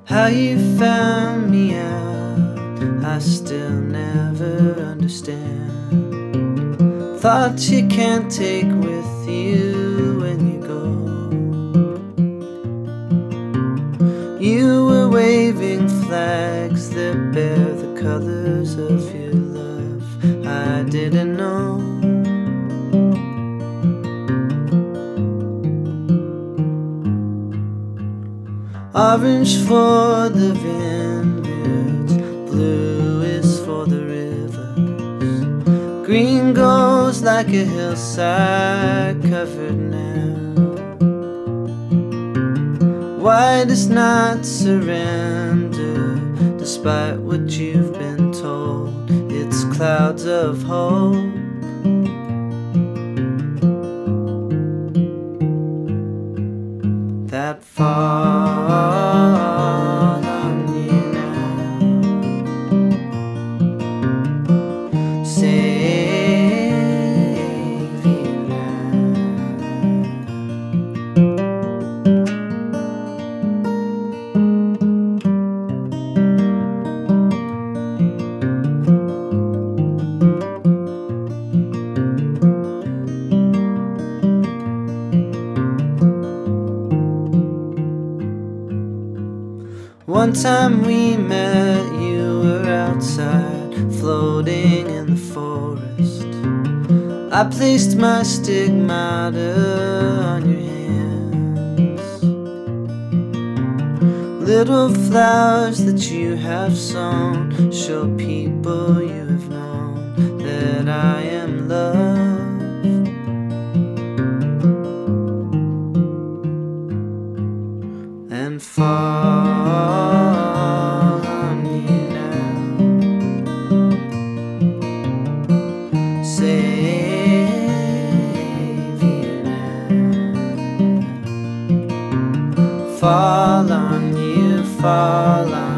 How you found me out, I still never understand. Thoughts you can't take with you when you go. You were waving flags that bear the colors of your love. I didn't know. Orange for the vineyards, blue is for the rivers. Green goes like a hillside covered now. White is not surrender, despite what you've been told. It's clouds of hope. That fall on you now. Save you now. One time we met, you were outside, floating in the forest. I placed my stigmata on your hands. Little flowers that you have sown show people you have known that I am loved. And fall on you now. Save you now. Fall on you, fall on